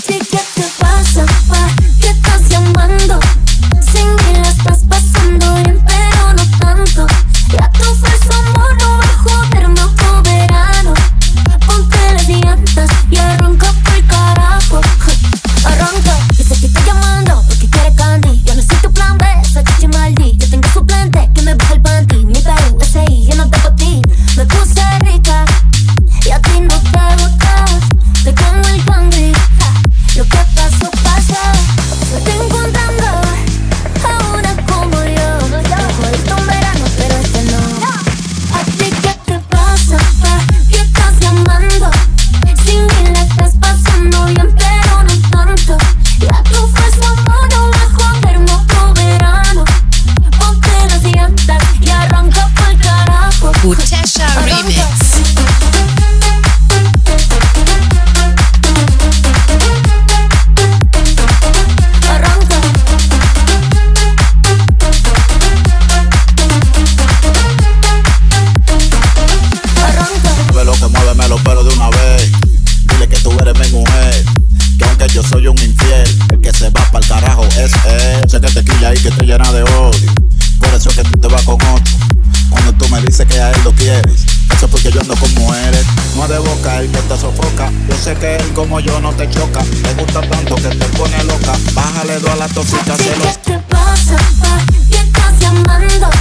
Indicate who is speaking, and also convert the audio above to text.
Speaker 1: ti qué te pasa, pa? ¿Qué estás llamando? Sin mí la estás pasando bien, pero no tanto. Ya tu falso amor no va a joderme otro verano. Ponte las llantas y arranca por carajo. Arranca, dice que estoy llamando porque quiere candy. Yo no soy tu plan B, soy Chichi Maldi. Yo tengo suplente que me baja el panty. Mi Perú, SI, yo no te ti. Me puse rica y a ti no te gusta. Te como el cangri. Lo que pasó, pasó. Me estoy encontrando a una como yo. Jodiste un verano, pero este no. ¿A ti qué te pasa, pa? ¿Qué estás llamando? Sin mí la estás pasando bien, pero no tanto. Ya tu falso amor no va a joderme otro verano. Ponte las llantas y arranca pa'l carajo.
Speaker 2: Utesha Remix.
Speaker 3: Muéveme los pelos de una vez. Dile que tú eres mi mujer, que aunque yo soy un infiel, el que se va pa'l carajo es él. Sé que te quilla y que te llena de odio, por eso es que tú te vas con otro. Cuando tú me dices que a él lo quieres, eso es porque yo ando con mujeres. No de boca, él que te sofoca. Yo sé que él como yo no te choca. Le gusta tanto que te pone loca. Bájale dos a la tosita, celos.
Speaker 1: ¿Qué te pasa, pa? ¿Qué estás llamando?